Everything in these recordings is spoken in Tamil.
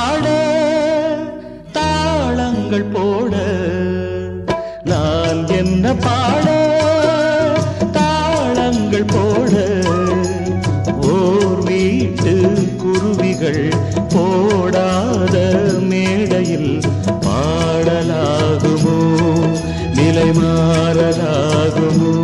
பாட தாளங்கள் போட நான் என்ன பாட தாளங்கள் போட ஓர் வீட்டு குருவிகள் போடாத மேடையில் பாடலாகுமோ நிலை மாறலாகுமோ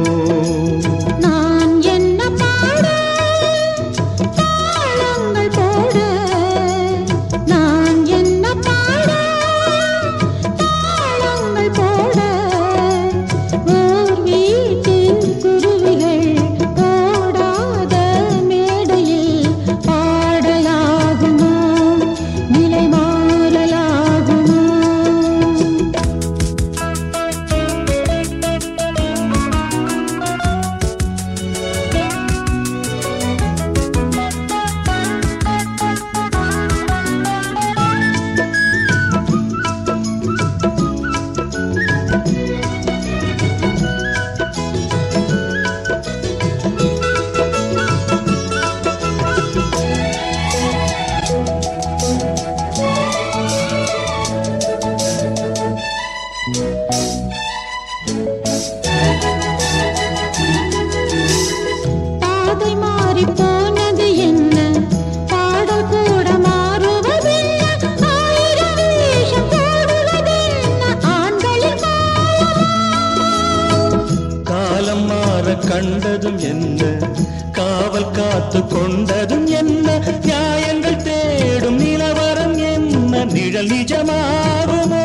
கண்டதும் என்ன காவல் காத்து கொண்டதும் என்ன நியாயங்கள் தேடும் நிலவரம் என்ன நிழல் நிஜமாகுமோ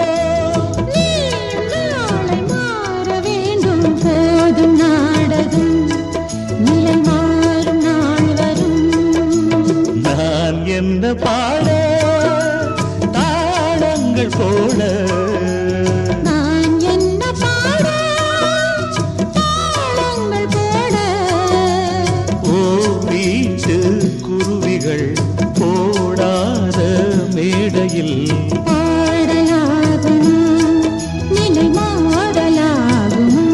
நாளை மாற வேண்டும் போதும் நாடகம் நிலை மாறும் நாள் வரும் நான் என்ன பாட தாளங்கள் போட குருவிகள் போடாத மேடையில் பாடலாகுமோ நிலை மாறலாகுமோ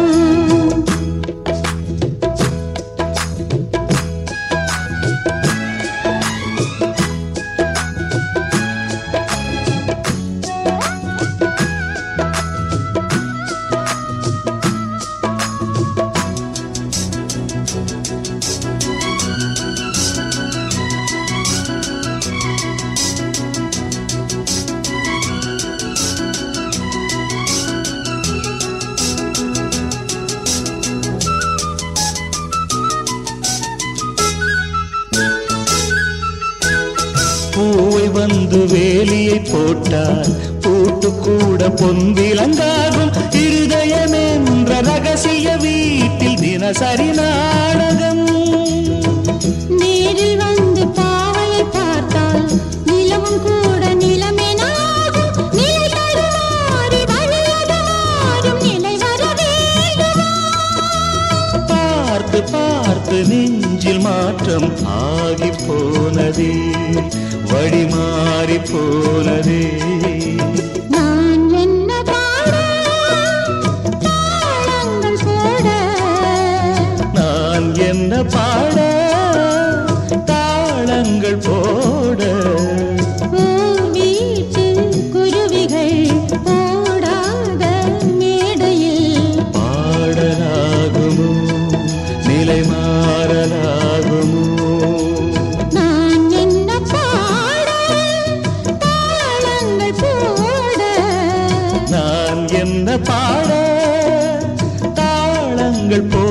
பூவை வந்து வேலியை போட்டால் பூட்டு கூட பொன் விலங்காகும் இருதயம் என்ற ரகசிய வீட்டில் தினசரி நாடகம் நேரில் வந்து பாவையை பார்த்தால் நிலவும் கூட நிலமெனாகும் நிலை தடுமாறி வழியது மாறும் நிலை வர வேண்டுமா பார்த்து பார்த்து நெஞ்சில் மாற்றம் ஆகி போனதே வழி மாறி போனதே நான் என்ன பாட தாளங்கள் போட நான் என்ன பாட தாளங்கள் போட வீட்டு குருவிகள் போடாத மேடையில் பாடலாகுமோ நிலை மாறலாகுமோ நான் என்ன பாட தாளங்கள் போட நான் என்ன பாட தாளங்கள் போட